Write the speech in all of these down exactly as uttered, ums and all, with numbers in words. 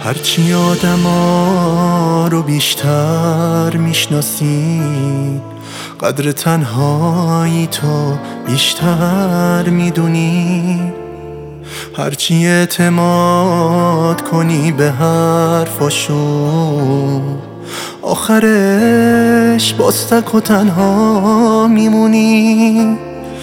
هرچی آدما رو بیشتر میشناسی، قدر تنهایی تو بیشتر میدونی. هرچی اعتماد کنی به حرفاشون، آخرش باز تک و تنها میمونی.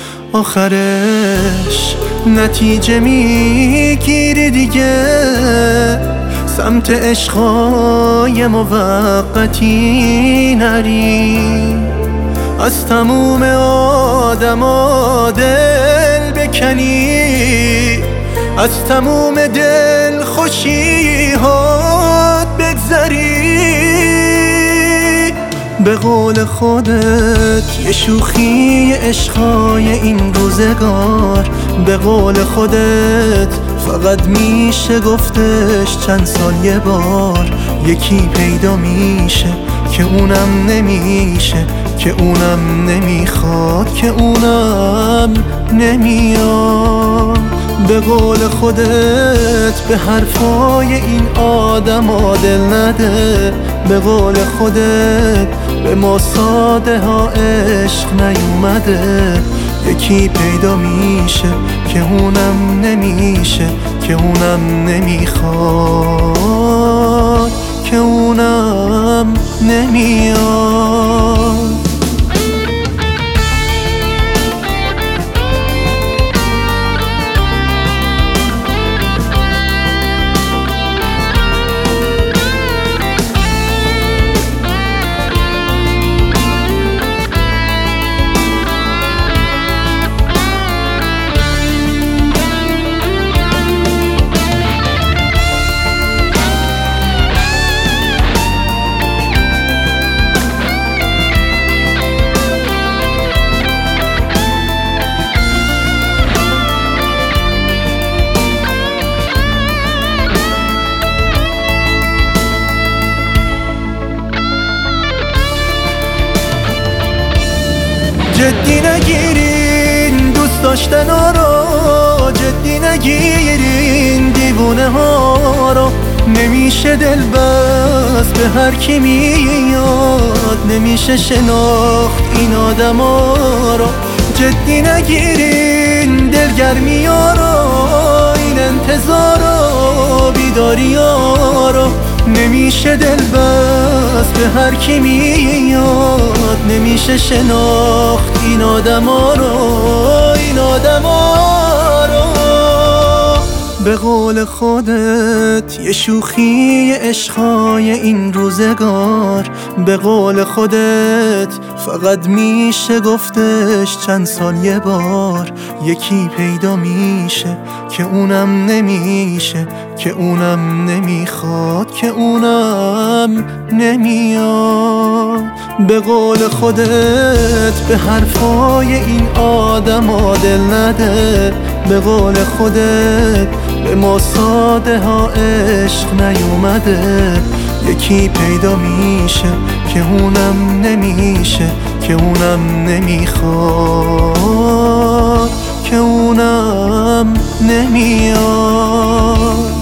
آخرش نتیجه میگیری دیگه، سمت عشقای موقتی نری. از تموم آدما دل بکنی، از تموم دل خوشی‌هات بگذری. به قول خودت یه شوخی عشقای این روزگار، به قول خودت فقط میشه گفتش چند سال یه بار. یکی پیدا میشه که اونم نمیشه، که اونم نمیخواد، که اونم نمیاد. به قول خودت به حرفای این آدم دل نده، به قول خودت به ما ساده ها عشق نیومده. یکی پیدا میشه که اونم نمیشه، که اونم نمیخواد، که اونم نمیاد. جدی نگیرین دوست داشتن ها رو، جدی نگیرین دیوونه ها رو. نمیشه دل بست به هر کی میاد، نمیشه شناخت این آدم ها رو. جدی نگیرین دلگرمی ها رو، این انتظار و بیداری ها رو. نمیشه دل بست به هر کی میاد، نمیشه شناخت این آدم ها رو، این آدم ها رو. به قول خودت یه شوخی عشقای این روزگار، به قول خودت فقط میشه گفتش چند سال یه بار. یکی پیدا میشه که اونم نمیشه، که اونم نمیخواد، که اونم نمیاد. به قول خودت به حرفای این آدم دل نده، به قول خودت به ما ساده ها عشق نیومده. یکی پیدا میشه که اونم نمیشه، که اونم نمیخواد، که اونم نمیاد.